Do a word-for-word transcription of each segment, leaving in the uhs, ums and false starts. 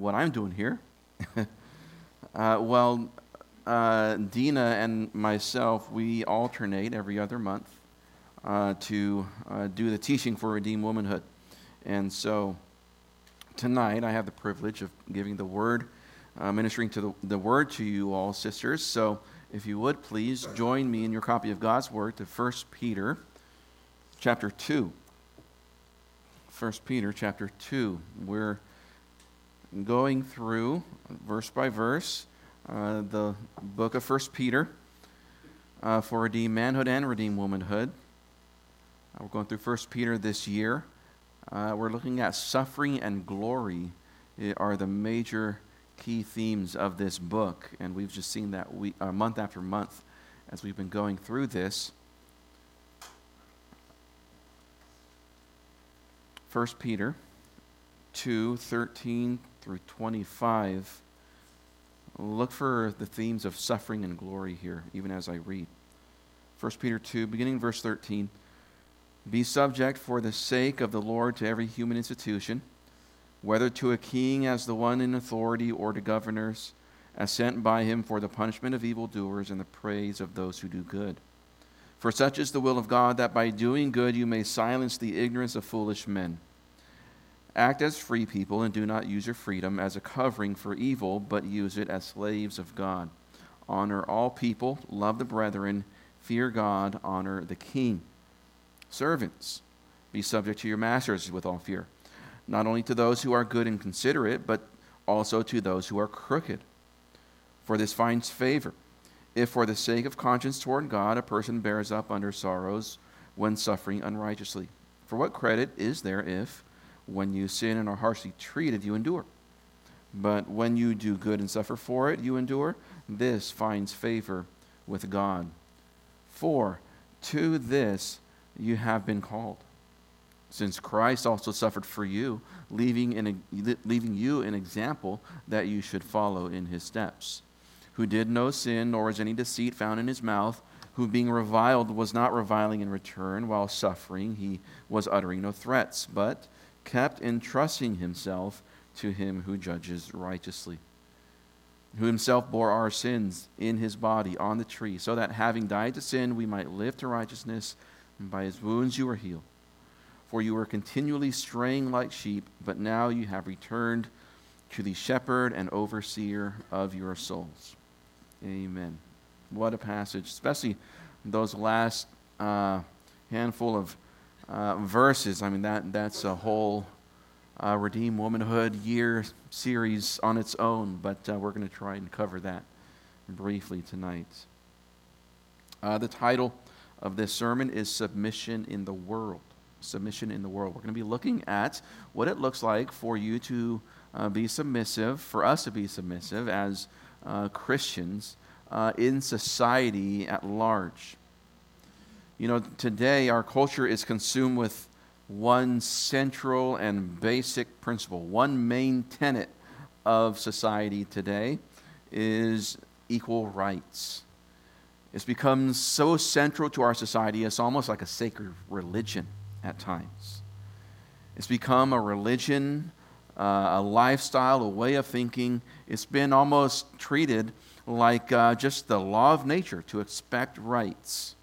what I'm doing here. uh, well, uh, Dina and myself, we alternate every other month uh, to uh, do the teaching for Redeemed Womanhood. And so tonight I have the privilege of giving the word, uh, ministering to the, the word to you all, sisters. So if you would, please join me in your copy of God's word to First Peter chapter two. First Peter chapter two. We're going through, verse by verse, uh, the book of First Peter uh, for redeemed manhood and redeemed womanhood. Uh, we're going through First Peter this year. Uh, we're looking at suffering and glory are the major key themes of this book, and we've just seen that we, uh, month after month as we've been going through this. First Peter two, thirteen through twenty-five. Look for the themes of suffering and glory here, even as I read. First Peter two, beginning verse thirteen. Be subject for the sake of the Lord to every human institution, whether to a king as the one in authority or to governors, as sent by him for the punishment of evildoers and the praise of those who do good. For such is the will of God, that by doing good you may silence the ignorance of foolish men. Act as free people and do not use your freedom as a covering for evil, but use it as slaves of God. Honor all people, love the brethren, fear God, honor the king. Servants, be subject to your masters with all fear, not only to those who are good and considerate, but also to those who are crooked. For this finds favor, if for the sake of conscience toward God a person bears up under sorrows when suffering unrighteously. For what credit is there if, when you sin and are harshly treated, you endure? But when you do good and suffer for it, you endure. This finds favor with God. For to this you have been called, since Christ also suffered for you, leaving, in a, leaving you an example that you should follow in his steps, who did no sin, nor was any deceit found in his mouth, who being reviled was not reviling in return, while suffering he was uttering no threats, but kept entrusting himself to him who judges righteously, who himself bore our sins in his body on the tree, so that having died to sin we might live to righteousness, and by his wounds you were healed. For you were continually straying like sheep, but now you have returned to the shepherd and overseer of your souls. Amen. What a passage, especially those last uh, handful of uh, verses. I mean, that that's a whole uh, Redeemed Womanhood year series on its own, but uh, we're going to try and cover that briefly tonight. Uh, the title of this sermon is Submission in the World. Submission in the world. We're going to be looking at what it looks like for you to uh, be submissive, for us to be submissive as uh, Christians uh, in society at large. You know, today our culture is consumed with one central and basic principle. One main tenet of society today is equal rights. It's become so central to our society, it's almost like a sacred religion at times. It's become a religion, uh, a lifestyle, a way of thinking. It's been almost treated like uh, just the law of nature to expect rights.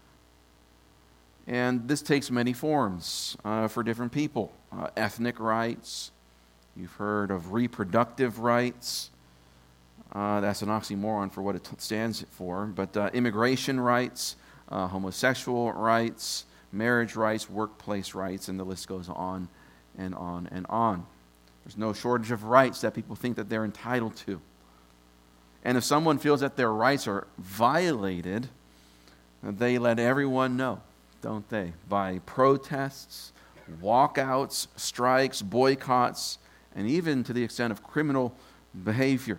And this takes many forms uh, for different people. Uh, ethnic rights, you've heard of reproductive rights. Uh, that's an oxymoron for what it t- stands for. But uh, immigration rights, uh, homosexual rights, marriage rights, workplace rights, and the list goes on and on and on. There's no shortage of rights that people think that they're entitled to. And if someone feels that their rights are violated, they let everyone know, don't they? By protests, walkouts, strikes, boycotts, and even to the extent of criminal behavior.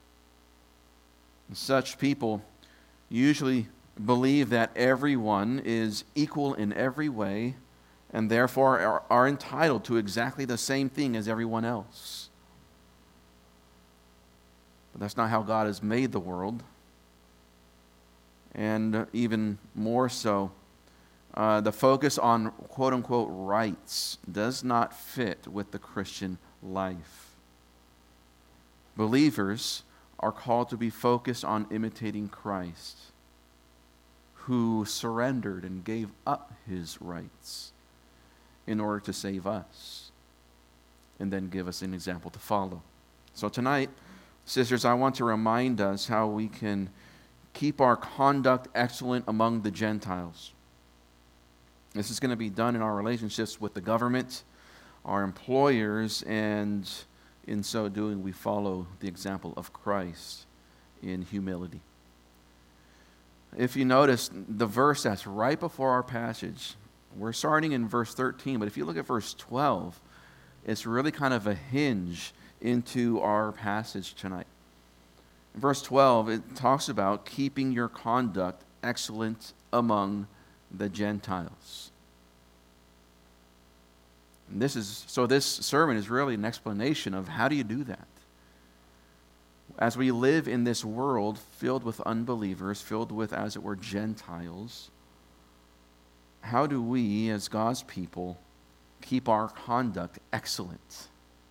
Such people usually believe that everyone is equal in every way and therefore are, are entitled to exactly the same thing as everyone else. But that's not how God has made the world. And even more so, uh, the focus on quote-unquote rights does not fit with the Christian life. Believers are called to be focused on imitating Christ, who surrendered and gave up his rights in order to save us and then give us an example to follow. So tonight, sisters, I want to remind us how we can keep our conduct excellent among the Gentiles. This is going to be done in our relationships with the government, our employers, and in so doing, we follow the example of Christ in humility. If you notice, the verse that's right before our passage, we're starting in verse thirteen, but if you look at verse twelve, it's really kind of a hinge into our passage tonight. In verse twelve, it talks about keeping your conduct excellent among the Gentiles. And this is so this sermon is really an explanation of how do you do that. As we live in this world filled with unbelievers, filled with, as it were, Gentiles, how do we, as God's people, keep our conduct excellent?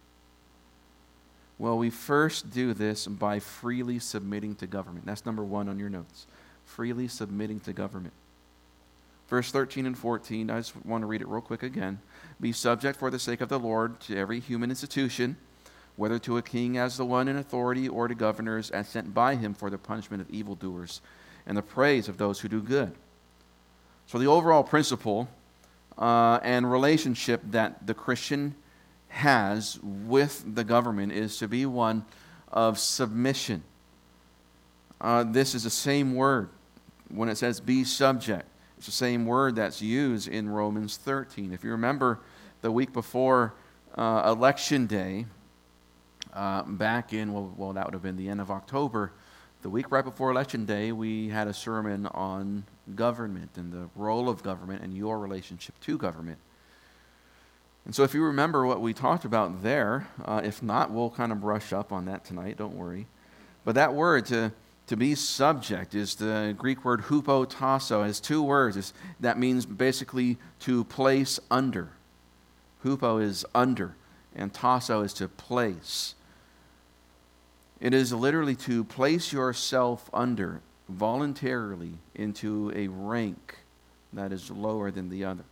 Well, we first do this by freely submitting to government. That's number one on your notes. Freely submitting to government. Verse thirteen and fourteen, I just want to read it real quick again. Be subject for the sake of the Lord to every human institution, whether to a king as the one in authority or to governors as sent by him for the punishment of evildoers and the praise of those who do good. So the overall principle uh, and relationship that the Christian has with the government is to be one of submission. Uh, this is the same word when it says be subject. It's the same word that's used in Romans thirteen. If you remember the week before uh, Election Day, uh, back in, well, well, that would have been the end of October, the week right before Election Day, we had a sermon on government and the role of government and your relationship to government. And so if you remember what we talked about there, uh, if not, we'll kind of brush up on that tonight, don't worry. But that word, to, to be subject, is the Greek word hupotasso. It has two words. It's, that means basically to place under. Hupo is under, and tasso is to place. It is literally to place yourself under, voluntarily, into a rank that is lower than the other.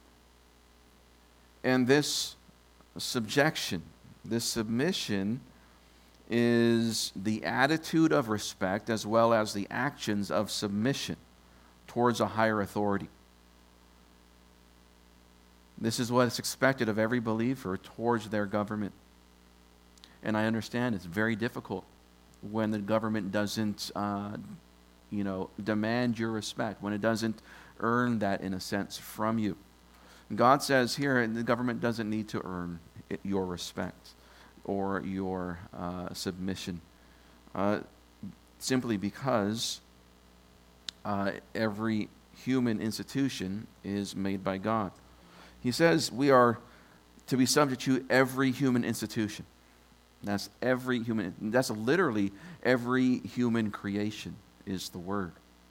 And this subjection, this submission, is the attitude of respect as well as the actions of submission towards a higher authority. This is what is expected of every believer towards their government. And I understand it's very difficult when the government doesn't, uh, you know, demand your respect, when it doesn't earn that, in a sense, from you. God says here the government doesn't need to earn it, your respect or your uh, submission, uh, simply because uh, every human institution is made by God. He says we are to be subject to every human institution. That's every human, that's literally every human creation is the word.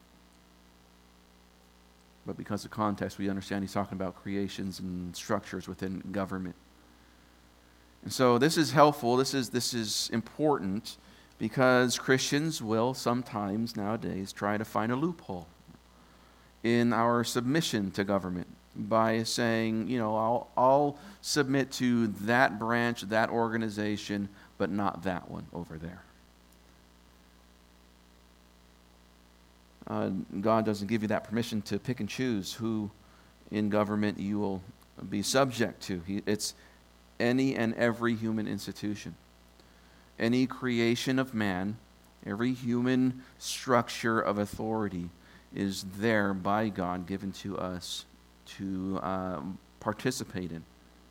But because of context, we understand he's talking about creations and structures within government. And so this is helpful, this is this is important, because Christians will sometimes nowadays try to find a loophole in our submission to government by saying, you know, I'll, I'll submit to that branch, that organization, but not that one over there. Uh, God doesn't give you that permission to pick and choose who in government you will be subject to. He, it's any and every human institution. Any creation of man, every human structure of authority is there by God, given to us to uh, participate in.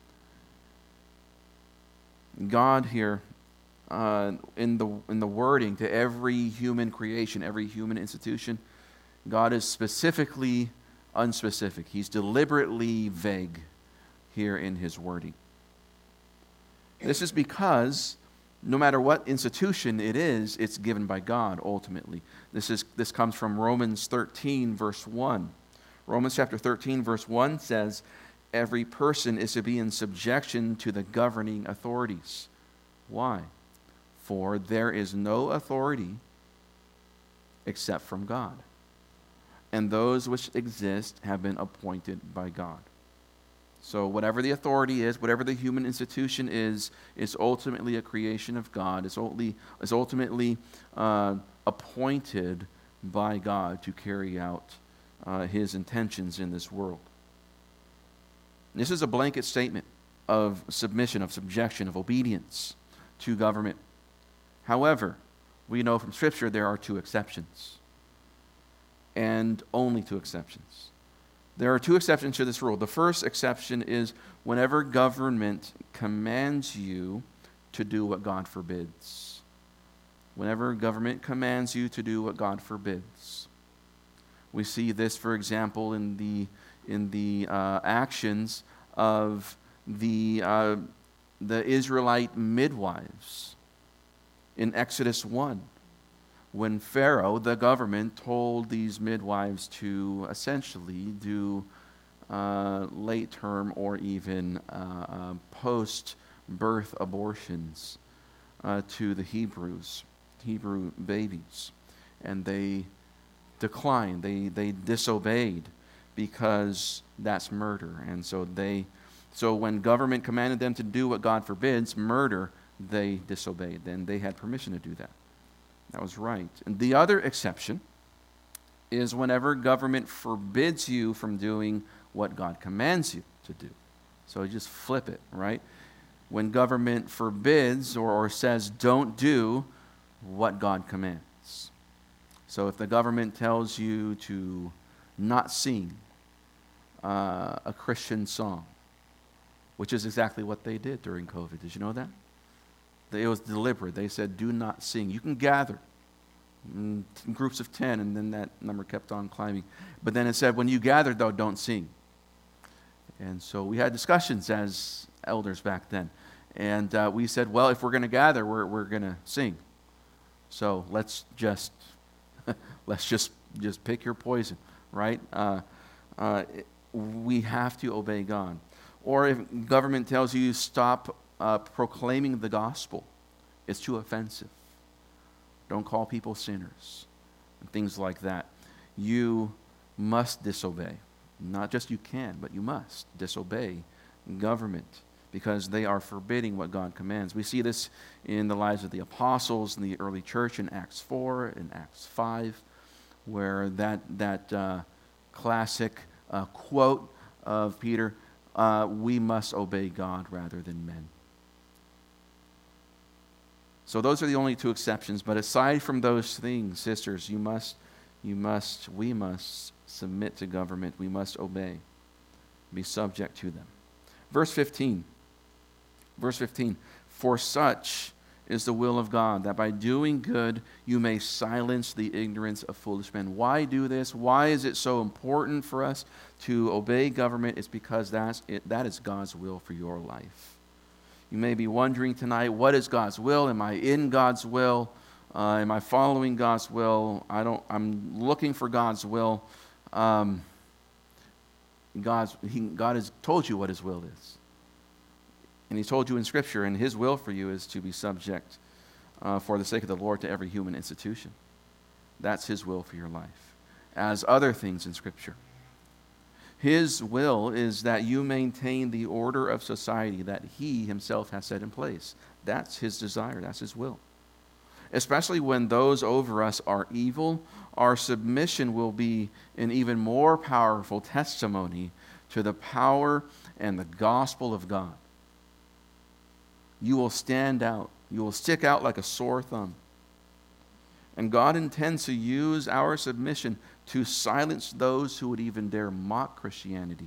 God here, uh, in the in the wording to every human creation, every human institution, God is specifically unspecific. He's deliberately vague here in his wording. This is because no matter what institution it is, it's given by God ultimately. This is this comes from Romans thirteen, verse one. Romans chapter thirteen, verse one says, every person is to be in subjection to the governing authorities. Why? For there is no authority except from God, and those which exist have been appointed by God. So whatever the authority is, whatever the human institution is, is ultimately a creation of God. It's ultimately, is ultimately uh, appointed by God to carry out uh, his intentions in this world. This is a blanket statement of submission, of subjection, of obedience to government. However, we know from Scripture there are two exceptions, and only two exceptions. There are two exceptions to this rule. The first exception is whenever government commands you to do what God forbids. Whenever government commands you to do what God forbids. We see this, for example, in the in the uh, actions of the uh, the Israelite midwives in Exodus one. When Pharaoh, the government, told these midwives to essentially do uh, late-term or even uh, uh, post-birth abortions uh, to the Hebrews, Hebrew babies. And they declined, they, they disobeyed because that's murder. And so they, so when government commanded them to do what God forbids, murder, they disobeyed. Then they had permission to do that. That was right. And the other exception is whenever government forbids you from doing what God commands you to do. So you just flip it, right? When government forbids or, or says don't do what God commands. So if the government tells you to not sing uh, a Christian song, which is exactly what they did during COVID. Did you know that? It was deliberate. They said, do not sing. You can gather in groups of ten, and then that number kept on climbing. But then it said, when you gather, though, don't sing. And so we had discussions as elders back then. And uh, we said, well, if we're going to gather, we're we're going to sing. So let's just let's just just pick your poison, right? Uh, uh, we have to obey God. Or if government tells you stop Uh, proclaiming the gospel, it's too offensive. Don't call people sinners, and things like that. You must disobey. Not just you can, but you must disobey government because they are forbidding what God commands. We see this in the lives of the apostles in the early church in Acts four and Acts five, where that, that uh, classic uh, quote of Peter, uh, we must obey God rather than men. So those are the only two exceptions. But aside from those things, sisters, you must, you must, we must submit to government. We must obey, be subject to them. Verse fifteen. Verse fifteen. For such is the will of God, that by doing good you may silence the ignorance of foolish men. Why do this? Why is it so important for us to obey government? It's because that's it, that is God's will for your life. You may be wondering tonight, what is God's will? Am I in God's will? Uh, am I following God's will? I don't. I'm looking for God's will. Um, God's, he, God has told you what His will is, and He told you in Scripture. And His will for you is to be subject, uh, for the sake of the Lord, to every human institution. That's His will for your life, as other things in Scripture. His will is that you maintain the order of society that He Himself has set in place. That's His desire. That's His will. Especially when those over us are evil, our submission will be an even more powerful testimony to the power and the gospel of God. You will stand out. You will stick out like a sore thumb. And God intends to use our submission to silence those who would even dare mock Christianity.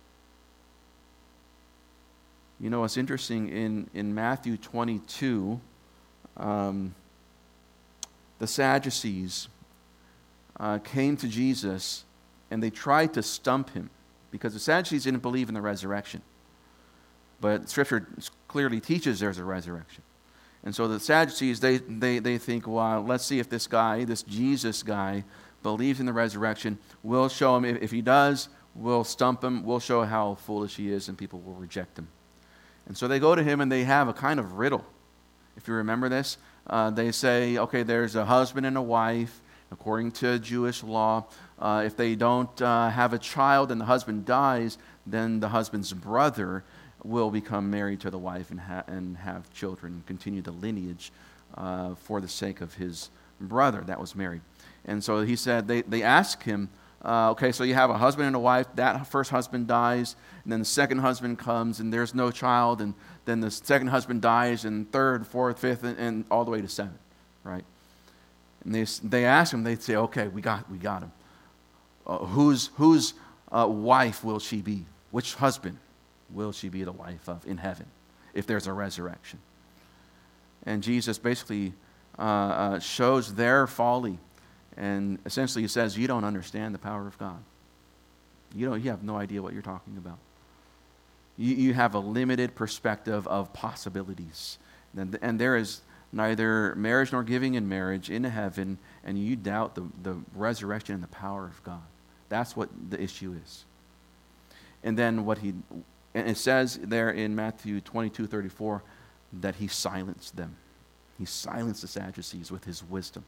You know, it's interesting, in, in Matthew twenty-two, um, the Sadducees uh, came to Jesus and they tried to stump Him because the Sadducees didn't believe in the resurrection. But Scripture clearly teaches there's a resurrection. And so the Sadducees, they, they, they think, well, let's see if this guy, this Jesus guy, believes in the resurrection. We'll show him. If, if he does, we'll stump him. We'll show how foolish he is, and people will reject him. And so they go to him, and they have a kind of riddle. If you remember this, uh, they say, okay, there's a husband and a wife. According to Jewish law, uh, if they don't uh, have a child and the husband dies, then the husband's brother will become married to the wife and, ha- and have children and continue the lineage uh, for the sake of his brother that was married. And so he said, they, they asked him, uh, okay, so you have a husband and a wife, that first husband dies, and then the second husband comes and there's no child, and then the second husband dies, and third, fourth, fifth, and, and all the way to seven, right? And they they ask him, they'd say, okay, we got we got him. Uh, whose whose uh, wife will she be? Which husband will she be the wife of in heaven if there's a resurrection? And Jesus basically uh, uh, shows their folly, and essentially he says, you don't understand the power of God. You don't. You have no idea what you're talking about. You, you have a limited perspective of possibilities, and, and there is neither marriage nor giving in marriage in heaven, and you doubt the, the resurrection and the power of God. That's what the issue is. And then what he, and it says there in Matthew twenty-two thirty-four that he silenced them. He silenced the Sadducees with his wisdom.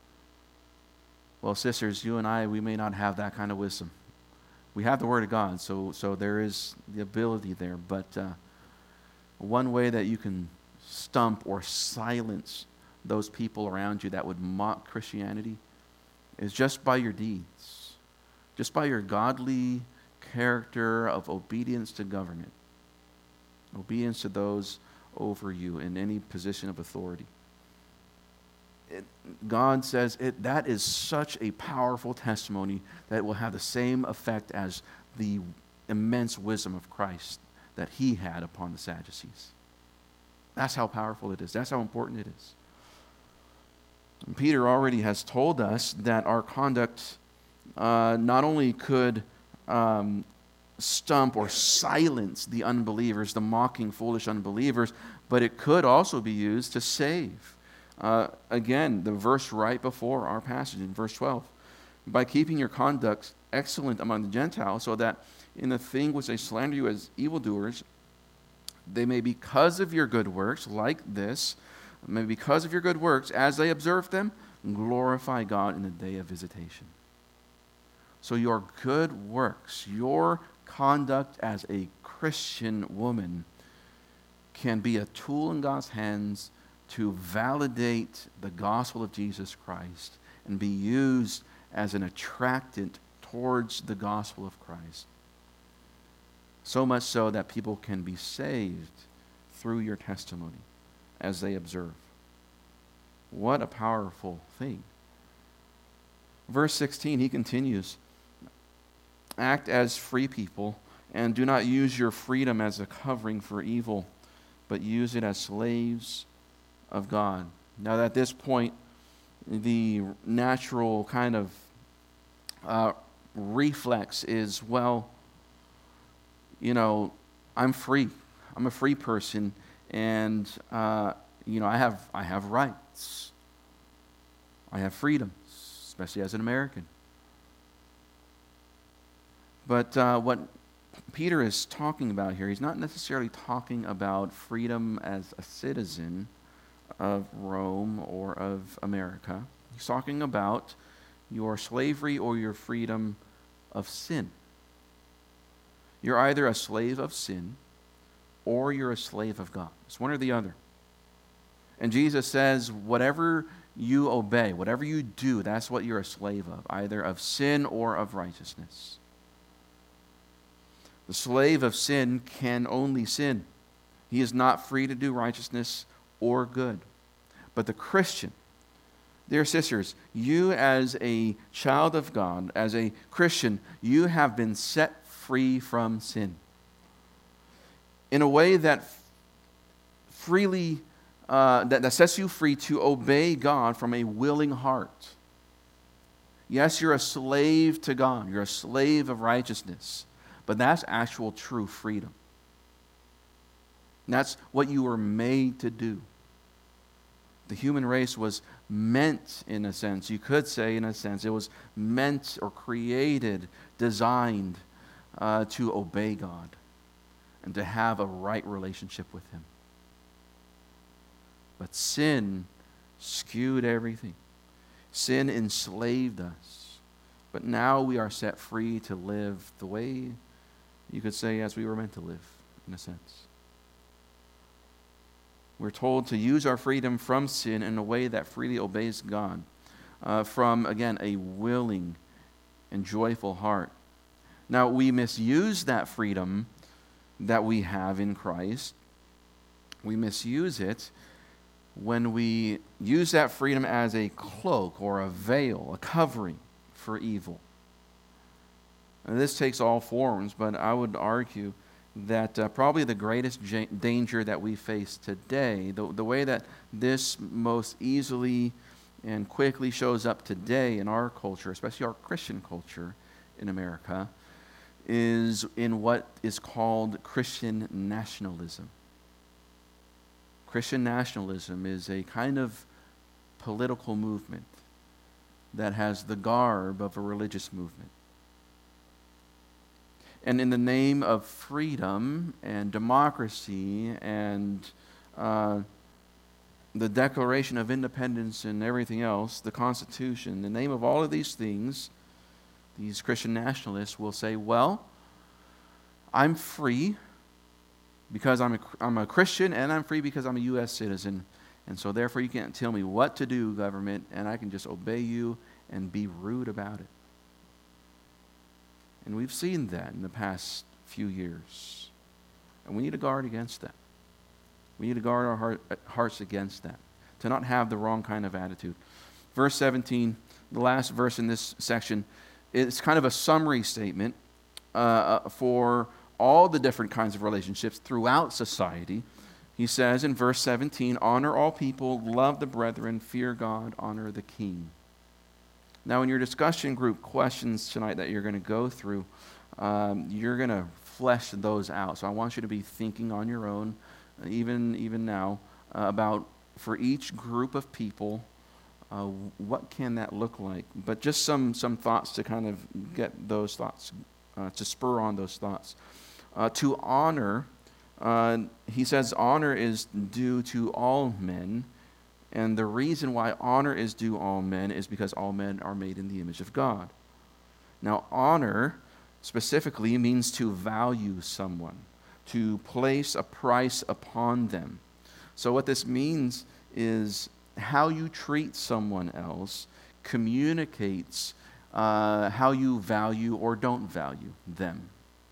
Well, sisters, you and I, we may not have that kind of wisdom. We have the Word of God, so so there is the ability there, but uh, one way that you can stump or silence those people around you that would mock Christianity is just by your deeds, just by your godly character of obedience to government, obedience to those over you in any position of authority. It, God says it, that is such a powerful testimony that it will have the same effect as the immense wisdom of Christ that he had upon the Sadducees. That's how powerful it is. That's how important it is. And Peter already has told us that our conduct uh, not only could um, stump or silence the unbelievers, the mocking, foolish unbelievers, but it could also be used to save. Uh, again, the verse right before our passage in verse twelve. By keeping your conduct excellent among the Gentiles, so that in the thing which they slander you as evildoers, they may, because of your good works, like this, may because of your good works, as they observe them, glorify God in the day of visitation. So your good works, your conduct as a Christian woman can be a tool in God's hands to validate the gospel of Jesus Christ and be used as an attractant towards the gospel of Christ. So much so that people can be saved through your testimony as they observe. What a powerful thing. Verse sixteen, he continues, act as free people and do not use your freedom as a covering for evil, but use it as slaves of God. Now at this point, the natural kind of uh, reflex is, well, you know, I'm free. I'm a free person, and uh, you know, I have I have rights. I have freedoms, especially as an American. But uh, what Peter is talking about here, he's not necessarily talking about freedom as a citizen of Rome or of America. He's talking about your slavery or your freedom of sin. You're either a slave of sin or you're a slave of God. It's one or the other. And Jesus says, whatever you obey, whatever you do, that's what you're a slave of, either of sin or of righteousness. The slave of sin can only sin. He is not free to do righteousness or good. But the Christian, dear sisters, you as a child of God, as a Christian, you have been set free from sin in a way that freely uh, that, that sets you free to obey God from a willing heart. Yes, you're a slave to God. You're a slave of righteousness. But that's actual true freedom. And that's what you were made to do. The human race was meant, in a sense, you could say in a sense, it was meant or created, designed uh, to obey God and to have a right relationship with Him. But sin skewed everything. Sin enslaved us. But now we are set free to live the way, you could say, as we were meant to live, in a sense. We're told to use our freedom from sin in a way that freely obeys God, uh, from, again, a willing and joyful heart. Now, we misuse that freedom that we have in Christ. We misuse it when we use that freedom as a cloak or a veil, a covering for evil. And this takes all forms, but I would argue that uh, probably the greatest j- danger that we face today, the, the way that this most easily and quickly shows up today in our culture, especially our Christian culture in America, is in what is called Christian nationalism. Christian nationalism is a kind of political movement that has the garb of a religious movement. And in the name of freedom and democracy and uh, the Declaration of Independence and everything else, the Constitution, in the name of all of these things, these Christian nationalists will say, well, I'm free because I'm a, I'm a Christian, and I'm free because I'm a U S citizen, and so therefore you can't tell me what to do, government, and I can just obey you and be rude about it. And we've seen that in the past few years. And we need to guard against that. We need to guard our heart, hearts against that, to not have the wrong kind of attitude. Verse seventeen, the last verse in this section, is kind of a summary statement uh, for all the different kinds of relationships throughout society. He says in verse seventeen, honor all people, love the brethren, fear God, honor the king. Now, in your discussion group questions tonight that you're going to go through, um, you're going to flesh those out. So I want you to be thinking on your own, uh, even, even now, uh, about for each group of people, uh, what can that look like? But just some, some thoughts to kind of get those thoughts, uh, to spur on those thoughts. Uh, to honor, uh, he says honor is due to all men. And the reason why honor is due all men is because all men are made in the image of God. Now, honor specifically means to value someone, to place a price upon them. So what this means is how you treat someone else communicates uh, how you value or don't value them.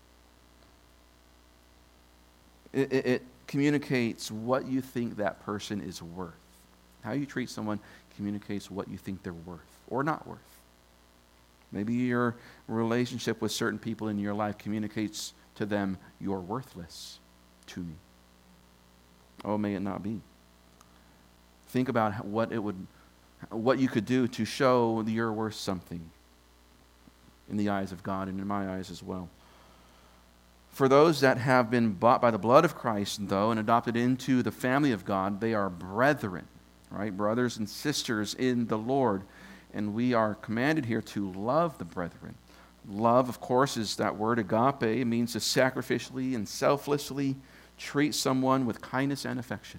It, it, it communicates what you think that person is worth. How you treat someone communicates what you think they're worth or not worth. Maybe your relationship with certain people in your life communicates to them, you're worthless to me. Oh, may it not be. Think about what it would, what you could do to show that you're worth something in the eyes of God and in my eyes as well. For those that have been bought by the blood of Christ, though, and adopted into the family of God, they are brethren, right? Brothers and sisters in the Lord. And we are commanded here to love the brethren. Love, of course, is that word agape. It means to sacrificially and selflessly treat someone with kindness and affection.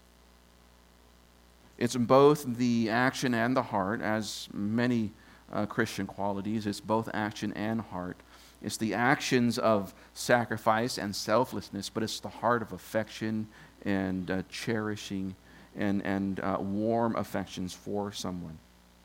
It's in both the action and the heart, as many uh, Christian qualities. It's both action and heart. It's the actions of sacrifice and selflessness, but it's the heart of affection and uh, cherishing and, and uh, warm affections for someone.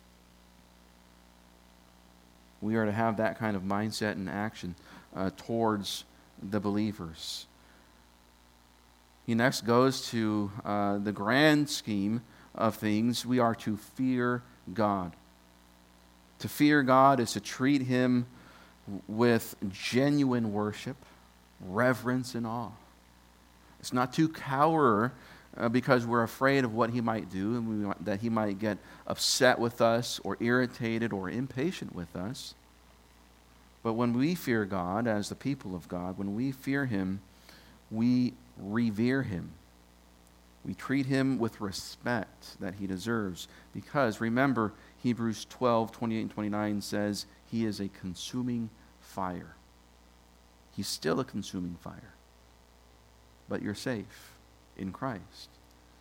We are to have that kind of mindset and action uh, towards the believers. He next goes to uh, the grand scheme of things. We are to fear God. To fear God is to treat Him with genuine worship, reverence, and awe. It's not to cower uh, because we're afraid of what He might do, and we want, that He might get upset with us or irritated or impatient with us. But when we fear God as the people of God, when we fear Him, we revere Him. We treat Him with respect that He deserves. Because, remember, Hebrews twelve, twenty-eight and twenty-nine says, He is a consuming fire. He's still a consuming fire. But you're safe in Christ.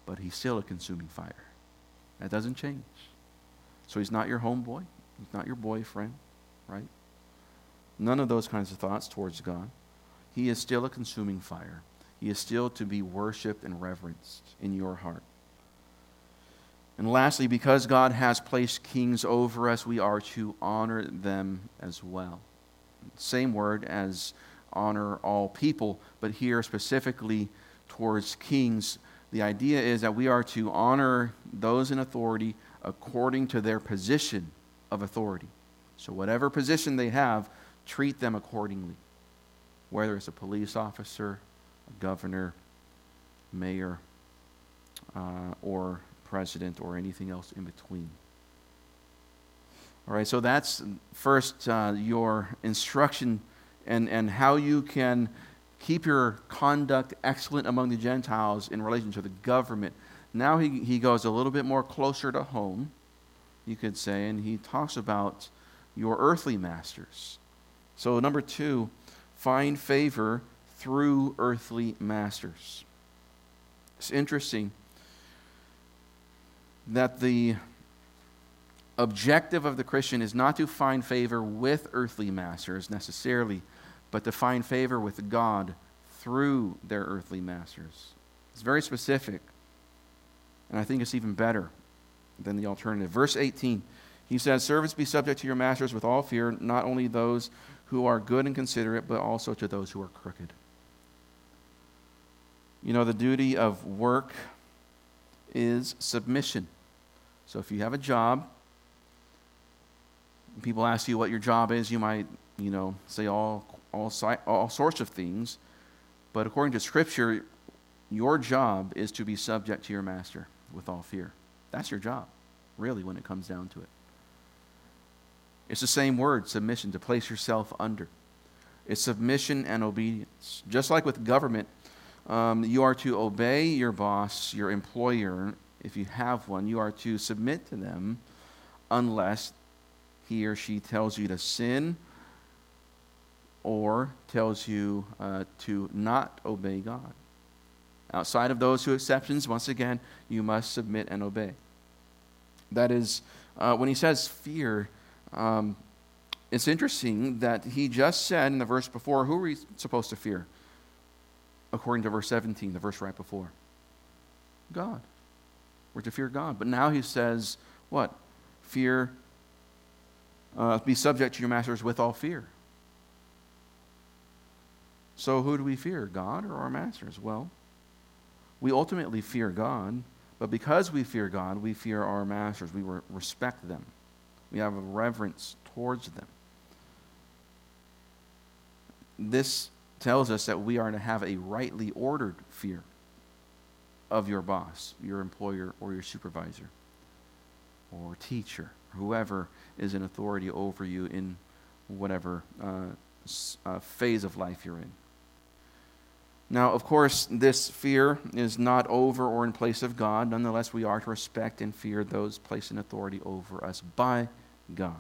but he's still a consuming fire. That doesn't change. So he's not your homeboy. He's not your boyfriend, right? None of those kinds of thoughts towards God. He is still a consuming fire. He is still to be worshiped and reverenced in your heart. And lastly, because God has placed kings over us, we are to honor them as well. Same word as honor all people, but here specifically towards kings, the idea is that we are to honor those in authority according to their position of authority. So whatever position they have, treat them accordingly. Whether it's a police officer, a governor, mayor, uh, or president, or anything else in between. All right, so that's first uh, your instruction and, and how you can keep your conduct excellent among the Gentiles in relation to the government. Now he, he goes a little bit more closer to home, you could say, and he talks about your earthly masters. So number two, find favor through earthly masters. It's interesting that the objective of the Christian is not to find favor with earthly masters necessarily, but to find favor with God through their earthly masters. It's very specific, and I think it's even better than the alternative. Verse eighteen, he says, "Servants, be subject to your masters with all fear, not only those who are good and considerate, but also to those who are crooked." You know, the duty of work is submission. So if you have a job, people ask you what your job is, you might, you know, say all all all sorts of things. But according to Scripture, your job is to be subject to your master with all fear. That's your job, really, when it comes down to it. It's the same word, submission, to place yourself under. It's submission and obedience. Just like with government, um, you are to obey your boss, your employer. If you have one, you are to submit to them unless he or she tells you to sin or tells you uh, to not obey God. Outside of those two exceptions, once again, you must submit and obey. That is, uh, when he says fear, um, it's interesting that he just said in the verse before, who are we supposed to fear? According to verse seventeen, the verse right before. God. We're to fear God. But now he says, what? Fear, uh, be subject to your masters with all fear. So who do we fear, God or our masters? Well, we ultimately fear God, but because we fear God, we fear our masters. We re- respect them. We have a reverence towards them. This tells us that we are to have a rightly ordered fear of your boss, your employer, or your supervisor, or teacher, whoever is in authority over you in whatever uh, uh, phase of life you're in. Now, of course, this fear is not over or in place of God. Nonetheless, we are to respect and fear those placed in authority over us by God.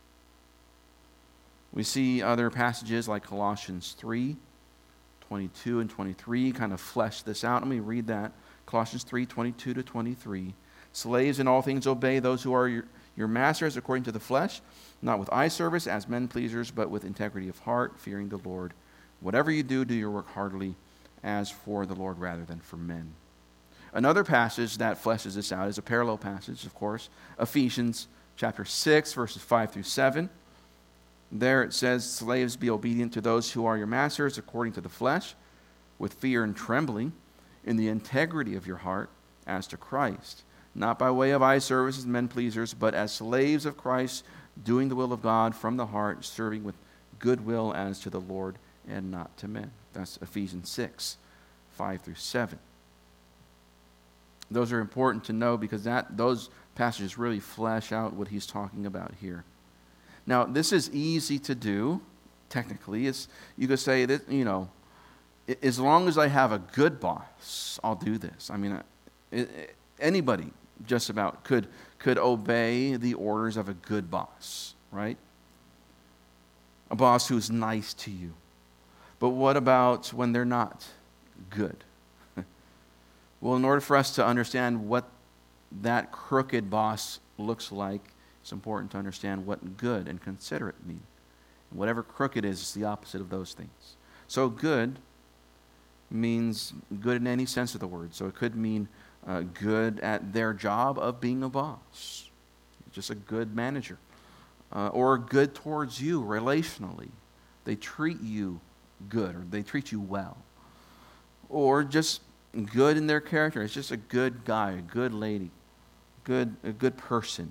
We see other passages like Colossians three, twenty-two and twenty-three kind of flesh this out. Let me read that. Colossians three, twenty-two to twenty-three. "Slaves, in all things obey those who are your, your masters according to the flesh, not with eye service as men pleasers, but with integrity of heart, fearing the Lord. Whatever you do, do your work heartily, as for the Lord rather than for men." Another passage that fleshes this out is a parallel passage, of course, Ephesians chapter six, verses five through seven. There it says, "Slaves, be obedient to those who are your masters according to the flesh, with fear and trembling, in the integrity of your heart, as to Christ, not by way of eye service as men pleasers, but as slaves of Christ, doing the will of God from the heart, serving with goodwill as to the Lord and not to men." That's Ephesians six, five through seven. Those are important to know because that those passages really flesh out what he's talking about here. Now, this is easy to do, technically. It's, you could say that, you know, as long as I have a good boss, I'll do this. I mean, it, anybody just about could could obey the orders of a good boss, right? A boss who's nice to you. But what about when they're not good? Well, in order for us to understand what that crooked boss looks like, it's important to understand what good and considerate mean. And whatever crooked is, is the opposite of those things. So good means good in any sense of the word. So it could mean uh, good at their job of being a boss, just a good manager, uh, or good towards you relationally. They treat you good, or they treat you well, or just good in their character. It's just a good guy, a good lady, good a good person.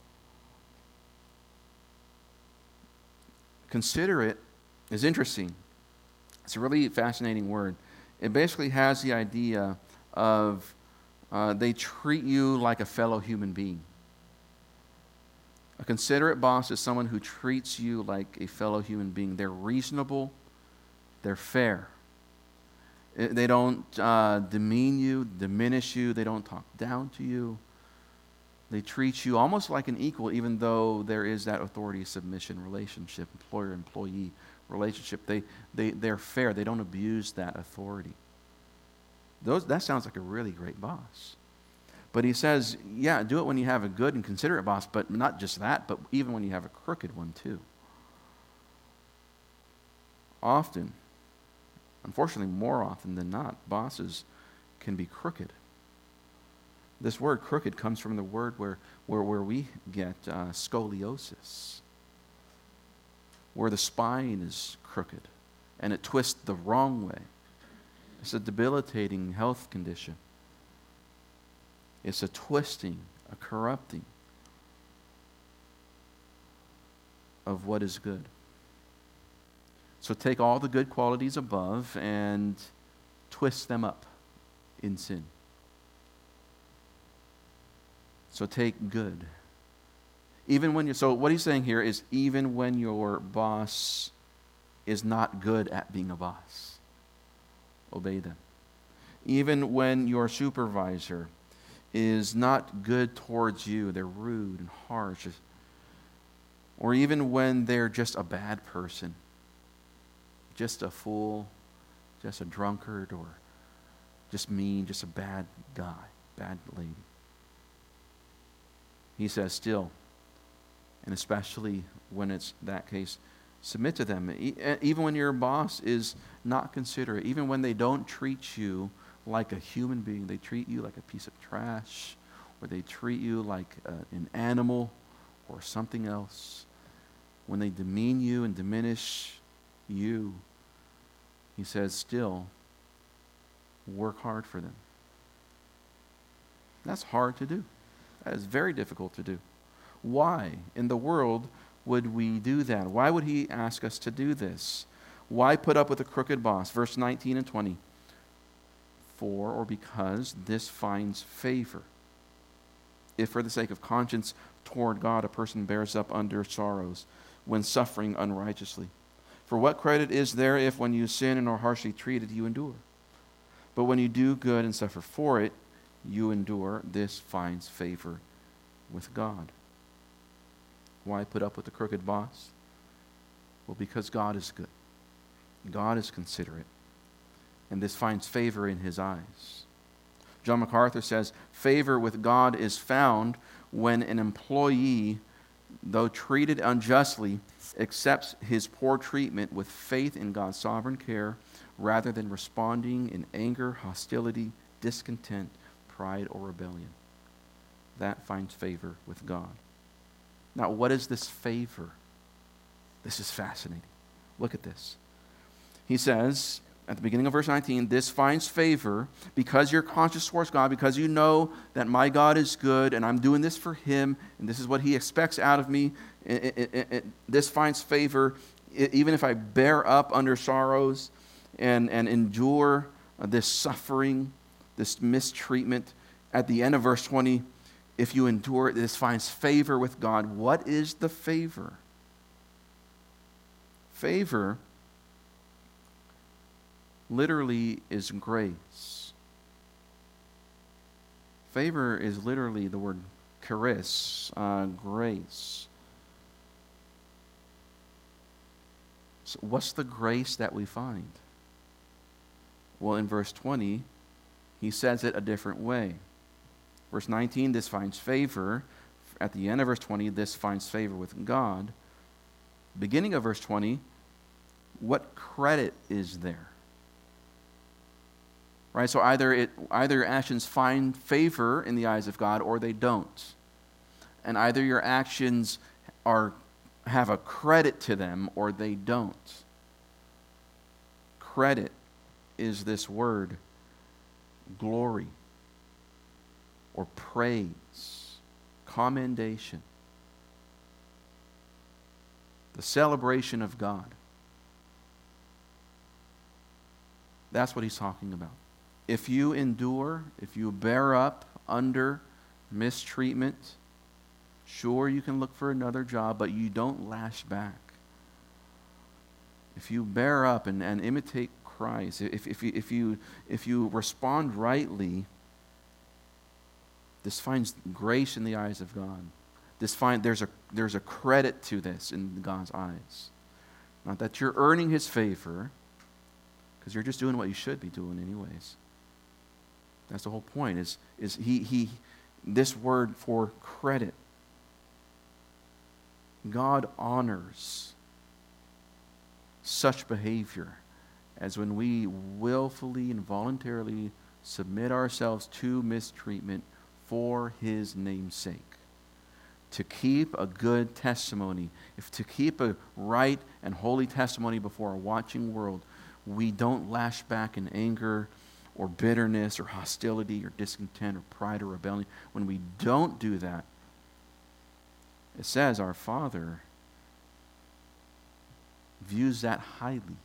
Considerate is interesting. It's a really fascinating word. It basically has the idea of uh, they treat you like a fellow human being. A considerate boss is someone who treats you like a fellow human being. They're reasonable. They're fair. They don't uh, demean you, diminish you. They don't talk down to you. They treat you almost like an equal, even though there is that authority-submission relationship, employer-employee relationship. They, they, they're fair. They don't abuse that authority. Those, that sounds like a really great boss. But he says, yeah, do it when you have a good and considerate boss, but not just that, but even when you have a crooked one too. Often, unfortunately more often than not, bosses can be crooked. This word crooked comes from the word where, where, where we get uh, scoliosis, where the spine is crooked and it twists the wrong way. It's a debilitating health condition. It's a twisting, a corrupting of what is good. So take all the good qualities above and twist them up in sin. So take good. Even when you so what he's saying here is even when your boss is not good at being a boss, obey them. Even when your supervisor is not good towards you, they're rude and harsh, or even when they're just a bad person, just a fool, just a drunkard, or just mean, just a bad guy, bad lady. He says still, and especially when it's that case, submit to them. Even when your boss is not considerate, even when they don't treat you like a human being, they treat you like a piece of trash, or they treat you like uh, an animal or something else. When they demean you and diminish you, he says, still, work hard for them. That's hard to do. That is very difficult to do. Why in the world would we do that? Why would he ask us to do this? Why put up with a crooked boss? Verse nineteen and twenty. For or because this finds favor. If for the sake of conscience toward God a person bears up under sorrows when suffering unrighteously. For what credit is there if when you sin and are harshly treated you endure? But when you do good and suffer for it, you endure. This finds favor with God. Why put up with the crooked boss? Well, because God is good. God is considerate. And this finds favor in his eyes. John MacArthur says, favor with God is found when an employee, though treated unjustly, accepts his poor treatment with faith in God's sovereign care rather than responding in anger, hostility, discontent, pride, or rebellion. That finds favor with God. Now, what is this favor? This is fascinating. Look at this. He says, at the beginning of verse nineteen, this finds favor because you're conscious towards God, because you know that my God is good and I'm doing this for him and this is what he expects out of me. It, it, it, it, this finds favor even if I bear up under sorrows and, and endure this suffering, this mistreatment. At the end of verse twenty, if you endure it, this finds favor with God. What is the favor? Favor literally is grace. Favor is literally the word charis, uh, grace. So what's the grace that we find? Well, in verse twenty, he says it a different way. Verse nineteen, this finds favor. At the end of verse twenty, this finds favor with God. Beginning of verse twenty, what credit is there? Right? So either it either your actions find favor in the eyes of God or they don't. And either your actions are have a credit to them or they don't. Credit is this word glory or praise, commendation, the celebration of God. That's what he's talking about. If you endure, if you bear up under mistreatment, sure, you can look for another job, but you don't lash back. If you bear up and, and imitate Christ, if, if, you, if, you, if you respond rightly, this finds grace in the eyes of God. This find, there's, a, there's a credit to this in God's eyes. Not that you're earning his favor, because you're just doing what you should be doing anyways. That's the whole point, is, is he, he, this word for credit. God honors such behavior as when we willfully and voluntarily submit ourselves to mistreatment for his name's sake. To keep a good testimony, if to keep a right and holy testimony before a watching world, we don't lash back in anger or bitterness or hostility or discontent or pride or rebellion. When we don't do that, it says our Father views that highly.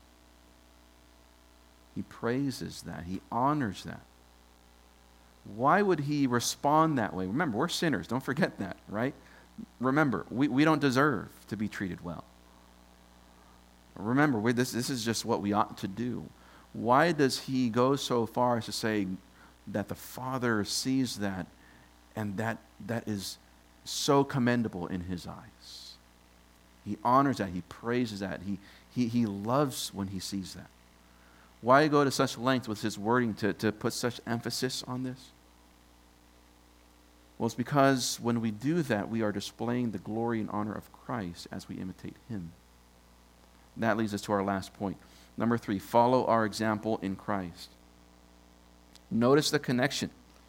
He praises that. He honors that. Why would he respond that way? Remember, we're sinners. Don't forget that, right? Remember, we, we don't deserve to be treated well. Remember, we, this, this is just what we ought to do. Why does he go so far as to say that the Father sees that and that that is so commendable in his eyes? He honors that. He praises that. He, he, he loves when he sees that. Why go to such length with his wording to, to put such emphasis on this? Well, it's because when we do that, we are displaying the glory and honor of Christ as we imitate him. And that leads us to our last point. Number three, follow our example in Christ. Notice the connection.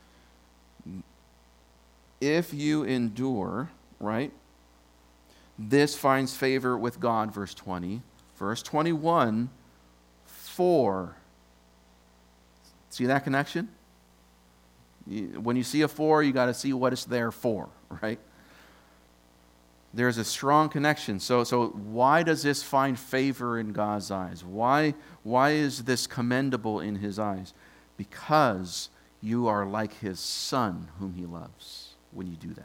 If you endure, right, this finds favor with God, verse twenty. Verse twenty-one, for. See that connection? When you see a for, you got to see what it's there for, right? There's a strong connection. So, so why does this find favor in God's eyes? Why, why is this commendable in his eyes? Because you are like his Son whom he loves when you do that.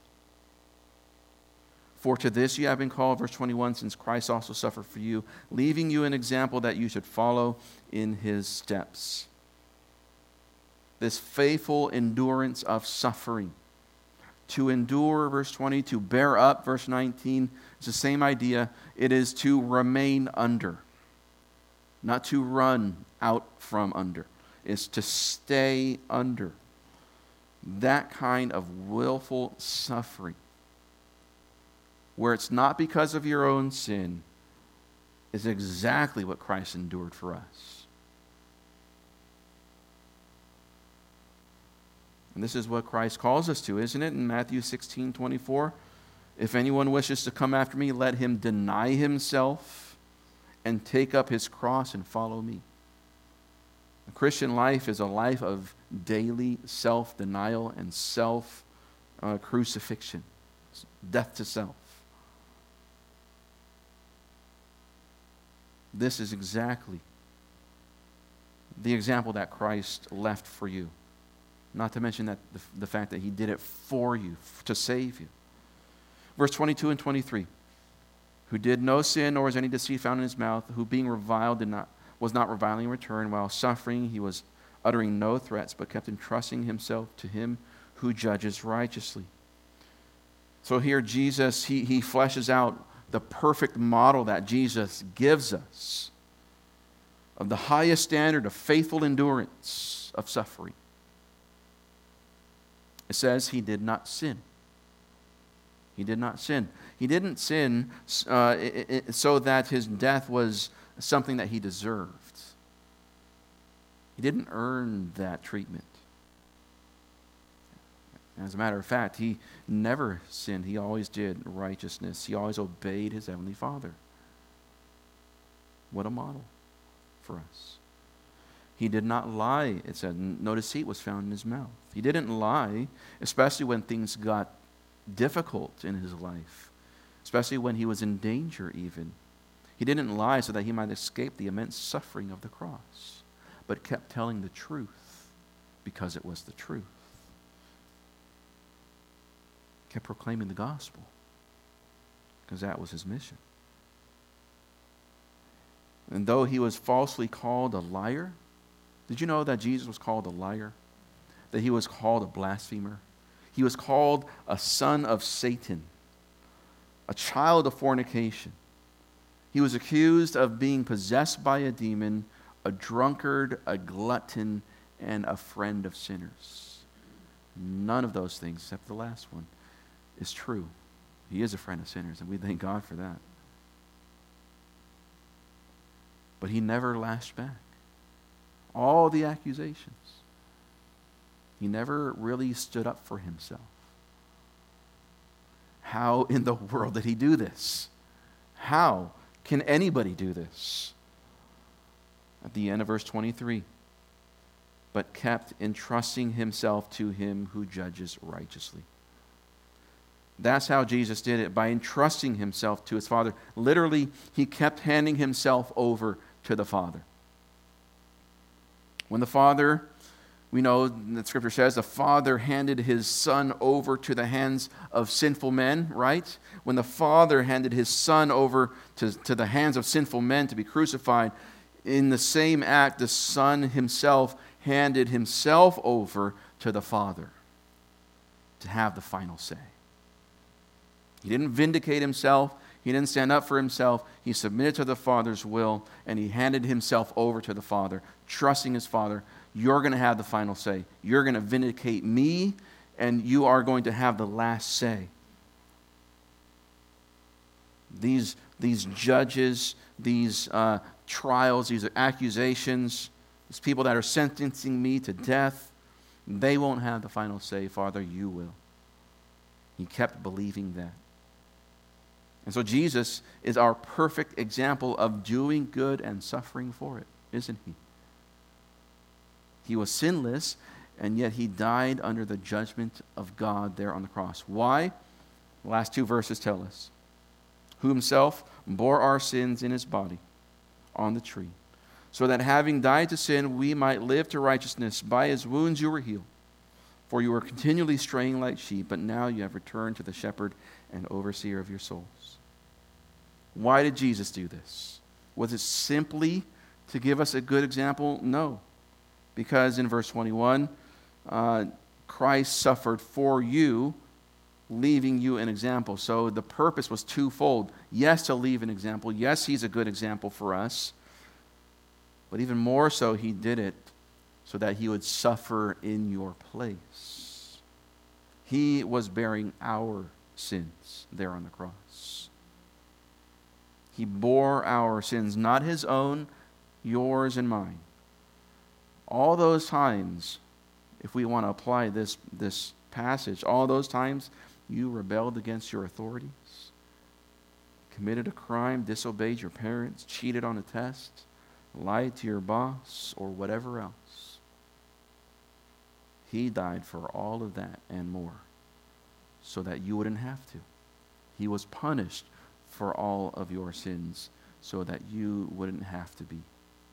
For to this you have been called, verse twenty-one, since Christ also suffered for you, leaving you an example that you should follow in his steps. This faithful endurance of suffering. To endure, verse twenty, to bear up, verse nineteen, it's the same idea. It is to remain under, not to run out from under. It's to stay under. That kind of willful suffering, where it's not because of your own sin, is exactly what Christ endured for us. And this is what Christ calls us to, isn't it? In Matthew sixteen twenty-four, if anyone wishes to come after me, let him deny himself and take up his cross and follow me. The Christian life is a life of daily self-denial and self-crucifixion, death to self. This is exactly the example that Christ left for you. Not to mention that the, the fact that he did it for you, to save you. Verse twenty-two and twenty-three. Who did no sin, nor was any deceit found in his mouth, who being reviled did not was not reviling in return, while suffering he was uttering no threats, but kept entrusting himself to him who judges righteously. So here Jesus, he, he fleshes out the perfect model that Jesus gives us of the highest standard of faithful endurance of suffering. It says he did not sin. He did not sin. He didn't sin uh, it, it, so that his death was something that he deserved. He didn't earn that treatment. As a matter of fact, he never sinned. He always did righteousness. He always obeyed his heavenly Father. What a model for us. He did not lie, it said. No deceit was found in his mouth. He didn't lie, especially when things got difficult in his life, especially when he was in danger even. He didn't lie so that he might escape the immense suffering of the cross, but kept telling the truth because it was the truth. Kept proclaiming the gospel because that was his mission. And though he was falsely called a liar, did you know that Jesus was called a liar? That he was called a blasphemer? He was called a son of Satan, a child of fornication. He was accused of being possessed by a demon, a drunkard, a glutton, and a friend of sinners. None of those things, except the last one, is true. He is a friend of sinners, and we thank God for that. But he never lashed back. All the accusations. He never really stood up for himself. How in the world did he do this? How can anybody do this? At the end of verse twenty-three, but kept entrusting himself to him who judges righteously. That's how Jesus did it, by entrusting himself to his Father. Literally, he kept handing himself over to the Father. When the Father, we know that Scripture says, the Father handed his Son over to the hands of sinful men, right? When the Father handed his Son over to, to the hands of sinful men to be crucified, in the same act, the Son himself handed himself over to the Father to have the final say. He didn't vindicate himself. He didn't stand up for himself. He submitted to the Father's will, and he handed himself over to the Father, trusting his Father. You're going to have the final say. You're going to vindicate me, and you are going to have the last say. These, these judges, these uh, trials, these accusations, these people that are sentencing me to death, they won't have the final say. Father, you will. He kept believing that. And so Jesus is our perfect example of doing good and suffering for it, isn't he? He was sinless, and yet he died under the judgment of God there on the cross. Why? The last two verses tell us. Who himself bore our sins in his body on the tree, so that having died to sin, we might live to righteousness. By his wounds you were healed. For you were continually straying like sheep, but now you have returned to the shepherd and overseer of your souls. Why did Jesus do this? Was it simply to give us a good example? No. Because in verse twenty-one, uh, Christ suffered for you, leaving you an example. So the purpose was twofold. Yes, to leave an example. Yes, he's a good example for us. But even more so, he did it so that he would suffer in your place. He was bearing our sins there on the cross. He bore our sins, not his own, yours and mine. All those times, if we want to apply this, this passage, all those times you rebelled against your authorities, committed a crime, disobeyed your parents, cheated on a test, lied to your boss, or whatever else. He died for all of that and more so that you wouldn't have to. He was punished for all of your sins so that you wouldn't have to be.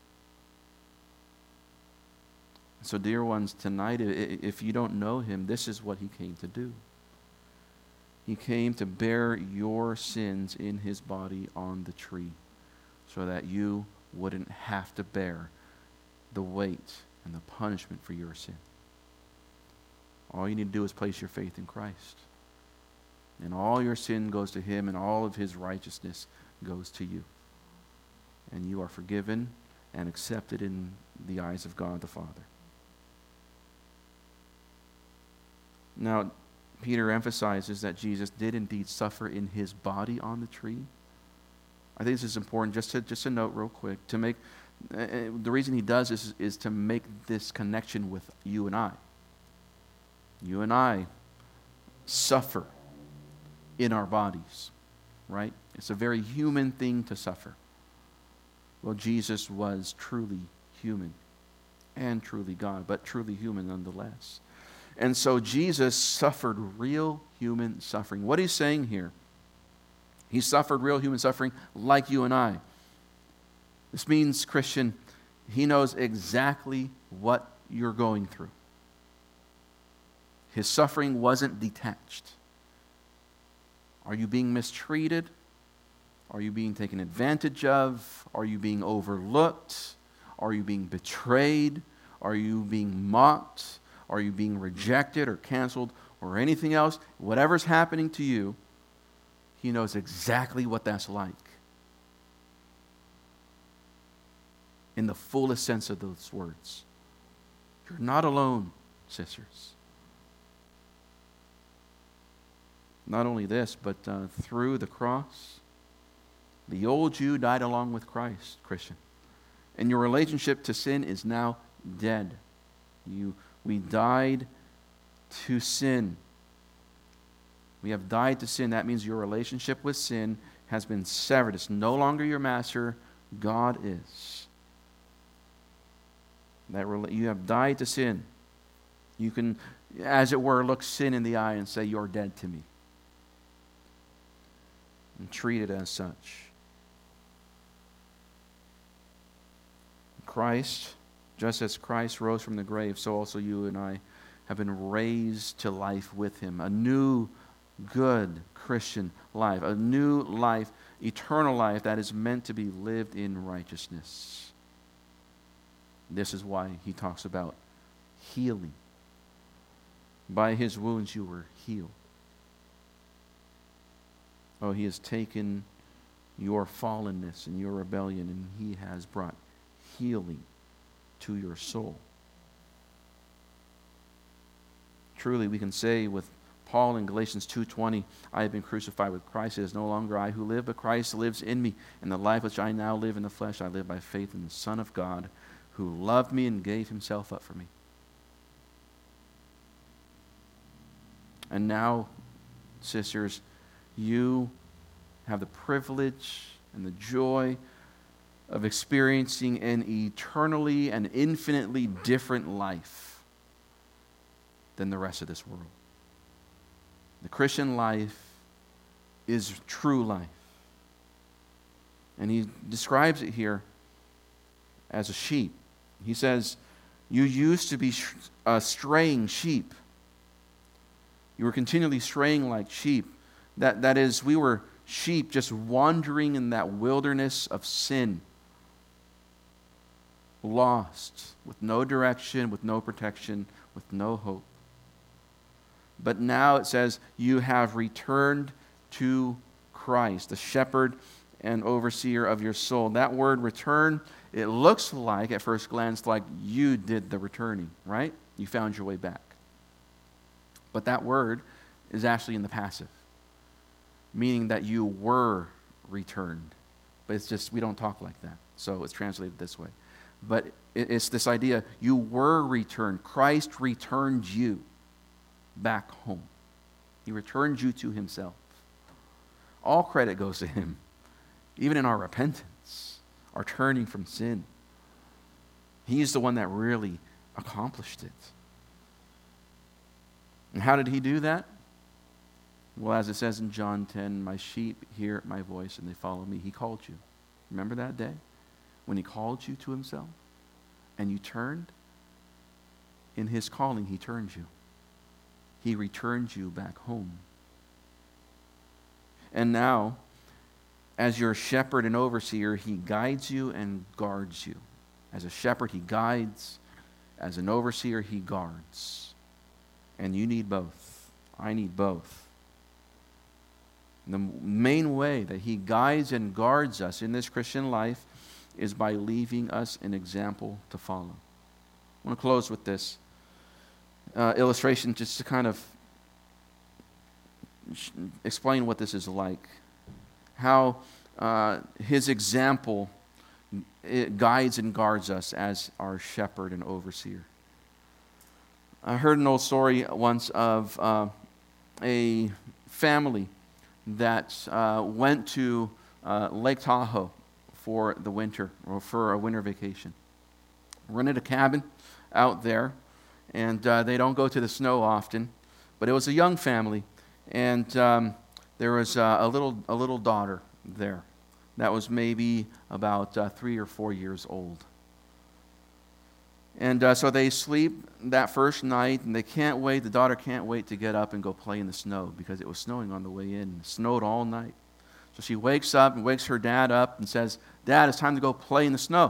So, dear ones, tonight, if you don't know him, this is what he came to do. He came to bear your sins in his body on the tree so that you wouldn't have to bear the weight and the punishment for your sin. All you need to do is place your faith in Christ. And all your sin goes to him, and all of his righteousness goes to you. And you are forgiven and accepted in the eyes of God the Father. Now, Peter emphasizes that Jesus did indeed suffer in his body on the tree. I think this is important, just to just a note real quick, to make, uh, the reason he does this is, is to make this connection with you and I. You and I suffer in our bodies, right? It's a very human thing to suffer. Well, Jesus was truly human and truly God, but truly human nonetheless. And so Jesus suffered real human suffering. What he's saying here, he suffered real human suffering like you and I. This means, Christian, he knows exactly what you're going through. His suffering wasn't detached. Are you being mistreated? Are you being taken advantage of? Are you being overlooked? Are you being betrayed? Are you being mocked? Are you being rejected or canceled or anything else? Whatever's happening to you, he knows exactly what that's like. In the fullest sense of those words. You're not alone, sisters. Not only this, but uh, through the cross, the old you died along with Christ, Christian. And your relationship to sin is now dead. You, we died to sin. We have died to sin. That means your relationship with sin has been severed. It's no longer your master. God is. That you have died to sin. You can, as it were, look sin in the eye and say, you're dead to me. And treat it as such. Christ, just as Christ rose from the grave, so also you and I have been raised to life with him. A new, good Christian life. A new life, eternal life that is meant to be lived in righteousness. This is why he talks about healing. By his wounds you were healed. Oh, he has taken your fallenness and your rebellion, and he has brought healing to your soul. Truly, we can say with Paul in Galatians two twenty, I have been crucified with Christ. It is no longer I who live, but Christ lives in me. And the life which I now live in the flesh, I live by faith in the Son of God, who loved me and gave himself up for me. And now, sisters, you have the privilege and the joy of experiencing an eternally and infinitely different life than the rest of this world. The Christian life is true life. And he describes it here as a sheep. He says, you used to be uh, straying sheep. You were continually straying like sheep. That, that is, we were sheep just wandering in that wilderness of sin. Lost, with no direction, with no protection, with no hope. But now it says, you have returned to Christ, the shepherd and overseer of your soul. That word return, it looks like, at first glance, like you did the returning, right? You found your way back. But that word is actually in the passive, meaning that you were returned. But it's just, we don't talk like that. So it's translated this way. But it's this idea, you were returned. Christ returned you back home. He returned you to himself. All credit goes to him. Even in our repentance, our turning from sin. He's the one that really accomplished it. And how did he do that? Well, as it says in John ten, my sheep hear my voice and they follow me. He called you. Remember that day? When he called you to himself and you turned? In his calling, he turned you. He returned you back home. And now, as your shepherd and overseer, he guides you and guards you. As a shepherd, he guides. As an overseer, he guards. And you need both. I need both. The main way that he guides and guards us in this Christian life is by leaving us an example to follow. I want to close with this uh, illustration just to kind of explain what this is like. How uh, his example it guides and guards us as our shepherd and overseer. I heard an old story once of uh, a family that uh, went to uh, Lake Tahoe for the winter, or for a winter vacation. Rented a cabin out there, and uh, they don't go to the snow often, but it was a young family, and um, there was uh, a little a little daughter there that was maybe about uh, three or four years old. And uh, so they sleep that first night, and they can't wait, the daughter can't wait to get up and go play in the snow because it was snowing on the way in. It snowed all night. So she wakes up and wakes her dad up and says, "Dad, it's time to go play in the snow."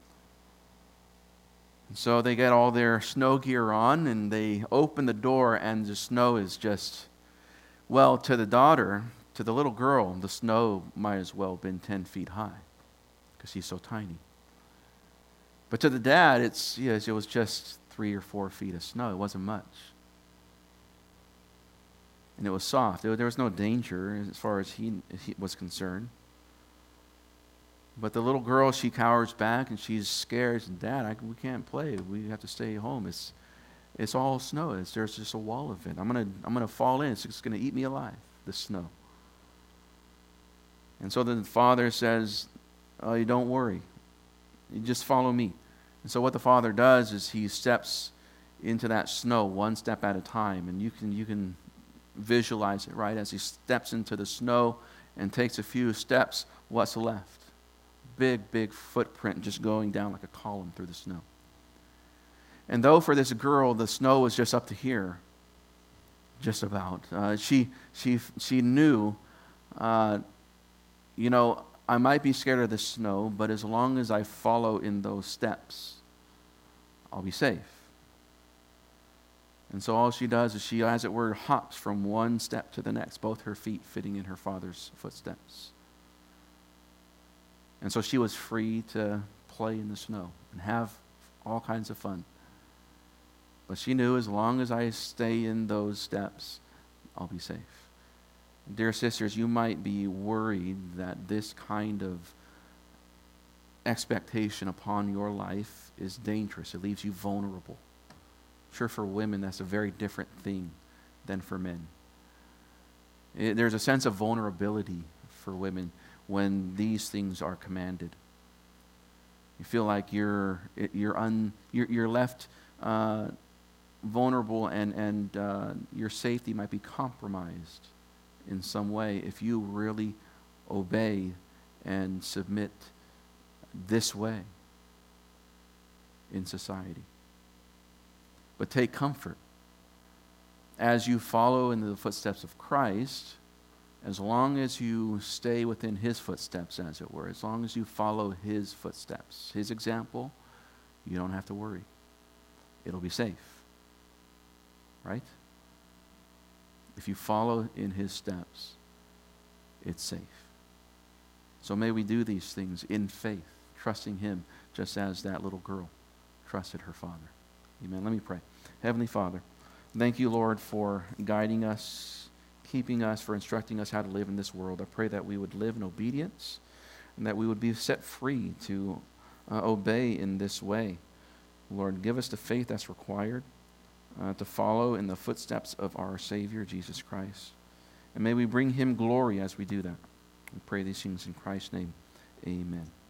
And so they get all their snow gear on, and they open the door, and the snow is just, well, to the daughter, to the little girl, the snow might as well have been ten feet high because he's so tiny. But to the dad, it's yes, it was just three or four feet of snow. It wasn't much. And it was soft. There was no danger as far as he, he was concerned. But the little girl, she cowers back and she's scared. And, "Dad, I, we can't play. We have to stay home. It's it's all snow. It's, there's just a wall of it. I'm gonna I'm gonna fall in. It's, it's gonna eat me alive. The snow." And so the father says, "Oh, you don't worry. You just follow me." And so what the father does is he steps into that snow one step at a time, and you can you can visualize it, right? As he steps into the snow and takes a few steps, what's left? Big, big footprint just going down like a column through the snow. And though for this girl the snow was just up to here, just about, uh, she she she knew, uh, you know, I might be scared of the snow, but as long as I follow in those steps, I'll be safe. And so all she does is she, as it were, hops from one step to the next, both her feet fitting in her father's footsteps. And so she was free to play in the snow and have all kinds of fun. But she knew as long as I stay in those steps, I'll be safe. Dear sisters, you might be worried that this kind of expectation upon your life is dangerous. It leaves you vulnerable. Sure, for women, that's a very different thing than for men. It, there's a sense of vulnerability for women when these things are commanded. You feel like you're you're un you're, you're left uh, vulnerable, and and uh, your safety might be compromised in some way if you really obey and submit this way in society. But take comfort. As you follow in the footsteps of Christ, as long as you stay within his footsteps, as it were, as long as you follow his footsteps, his example, you don't have to worry. It'll be safe. Right? If you follow in his steps, it's safe. So may we do these things in faith, trusting him just as that little girl trusted her father. Amen. Let me pray. Heavenly Father, thank you, Lord, for guiding us, keeping us, for instructing us how to live in this world. I pray that we would live in obedience and that we would be set free to uh, obey in this way. Lord, give us the faith that's required uh, to follow in the footsteps of our Savior, Jesus Christ. And may we bring him glory as we do that. We pray these things in Christ's name. Amen.